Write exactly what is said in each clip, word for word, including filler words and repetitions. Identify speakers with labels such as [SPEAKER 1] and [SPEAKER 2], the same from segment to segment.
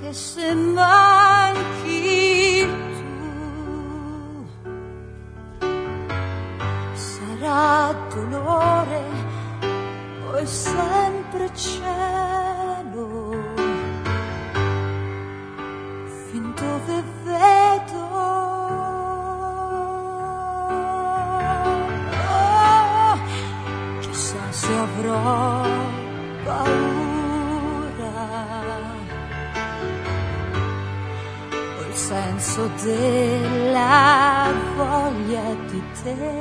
[SPEAKER 1] Anche se manchi tu, sarà dolore o è sempre cielo, fin dove vedo. Oh, chissà se avrò paura, il senso della voglia di te,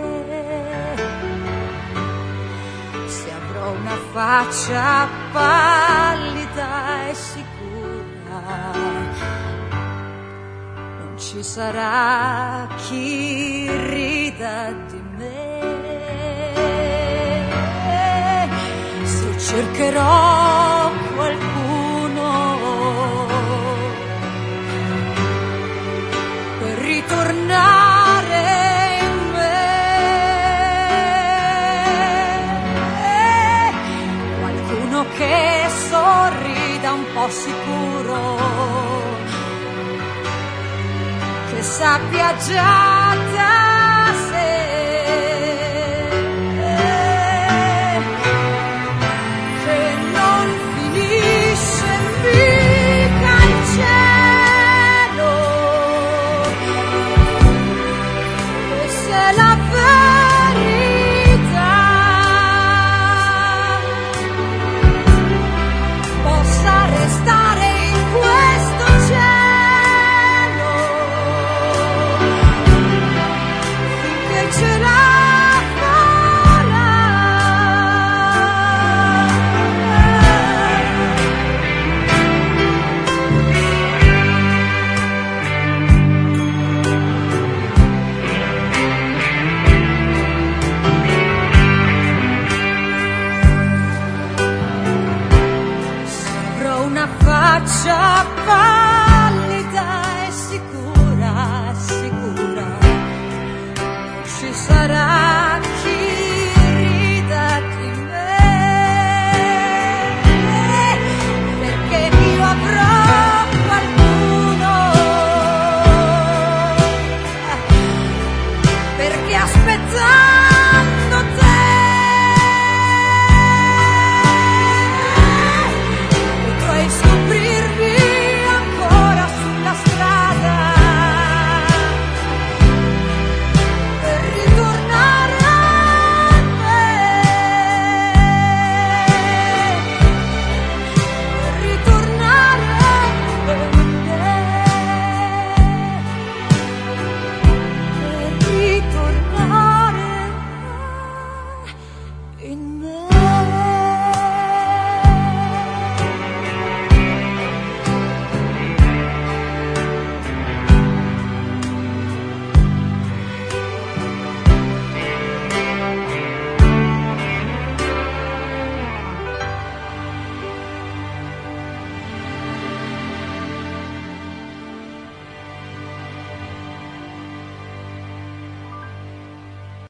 [SPEAKER 1] se avrò una faccia pallida e sicura, non ci sarà chi rida di me, se cercherò qualcuno ritornare in me, qualcuno che sorrida un po' sicuro, che sappia già